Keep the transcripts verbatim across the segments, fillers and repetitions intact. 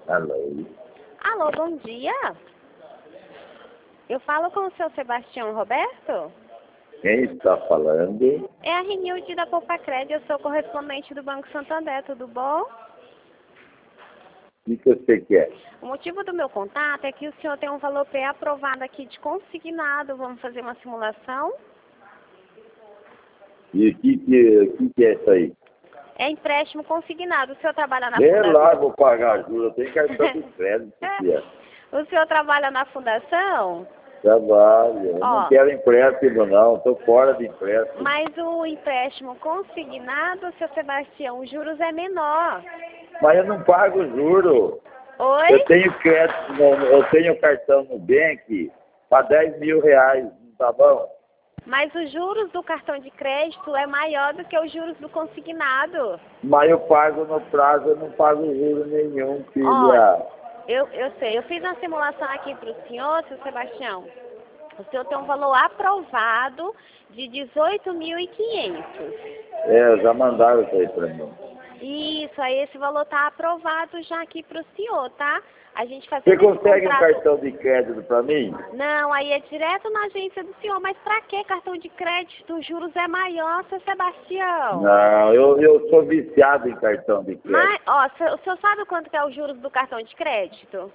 Alô. Alô, bom dia. Eu falo com o seu Sebastião Roberto? Quem está falando? É a Renilde da Popacred, eu sou correspondente do Banco Santander, tudo bom? O que você quer? O motivo do meu contato é que o senhor tem um valor pré-aprovado aqui de consignado. Vamos fazer uma simulação? E o que, que, que, que é isso aí? É empréstimo consignado. O senhor trabalha na Vem fundação? lá, vou pagar juros. Eu tenho cartão de crédito, tia. O senhor trabalha na fundação? Trabalho. Eu Ó. não quero empréstimo, não. Estou fora de empréstimo. Mas o empréstimo consignado, seu Sebastião, os juros é menor. Mas eu não pago juro. Oi? Eu tenho crédito, no, eu tenho cartão no Bank para dez mil reais, não tá bom? Mas os juros do cartão de crédito é maior do que os juros do consignado. Mas eu pago no prazo, eu não pago juro nenhum, filha. Olha, eu, eu sei, eu fiz uma simulação aqui para o senhor, seu Sebastião. O senhor tem um valor aprovado de dezoito mil e quinhentos. É, já mandaram isso aí para mim. Isso, aí esse valor está aprovado já aqui para o senhor, tá? A gente faz Você esse consegue um contrato... cartão de crédito para mim? Não, aí é direto na agência do senhor. Mas para que cartão de crédito? Os juros é maior, seu Sebastião. Não, eu, eu sou viciado em cartão de crédito. Mas, ó, o senhor sabe quanto que é os juros do cartão de crédito?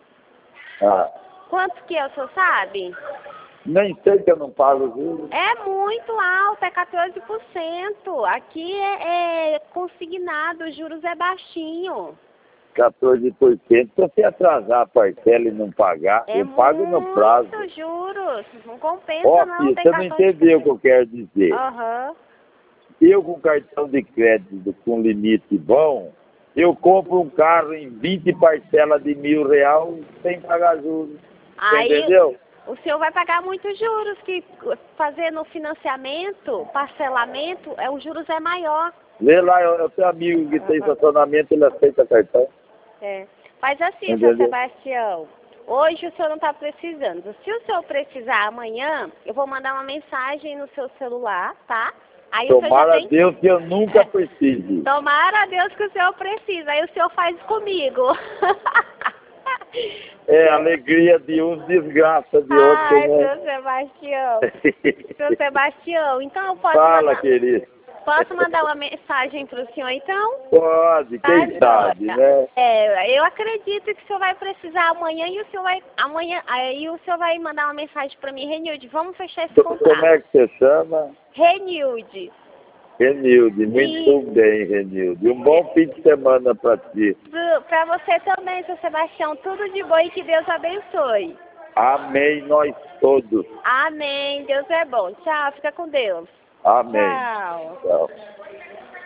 Ah, Quanto que é, o senhor sabe? nem sei que eu não pago juros. É muito alto, é quatorze por cento. Aqui é, é consignado, os juros é baixinho. quatorze por cento. Se você atrasar a parcela e não pagar, É eu pago no prazo. muito juros, não compensa Ó, não. filho, Tem você não cartão de entendeu o que crédito. eu quero dizer. Aham. Eu com cartão de crédito com limite bom, eu compro um carro em vinte parcelas de mil reais sem pagar juros. Aí, Entendeu? o senhor vai pagar muitos juros, que fazendo financiamento, parcelamento, é, os juros é maior. Vê lá, eu, eu tenho amigo que tem estacionamento, ele aceita cartão. É. Faz assim, Entendeu? seu Sebastião. Hoje o senhor não está precisando. Se o senhor precisar amanhã, eu vou mandar uma mensagem no seu celular, tá? Aí o senhor já Tomara a tem... Deus que eu nunca É. precise. Tomara a Deus que o senhor precisa. Aí o senhor faz comigo. É, alegria de um, desgraça de Ai, outro, né? seu Sebastião. Seu Sebastião, então eu posso Fala, mandar... querido. Posso mandar uma mensagem para o senhor, então? Pode, Tá, quem sabe, joia. né? É, eu acredito que o senhor vai precisar amanhã e o senhor vai... Amanhã, aí o senhor vai mandar uma mensagem para mim. Renilde, vamos fechar esse Como contrato. é que você chama? Renilde. Renilde, muito E- bem, Renilde. Um bom fim de semana para ti. Para você também, seu Sebastião. Tudo de bom e que Deus abençoe. Amém, nós todos. Amém. Deus é bom. Tchau, fica com Deus. Amém. Tchau. Tchau.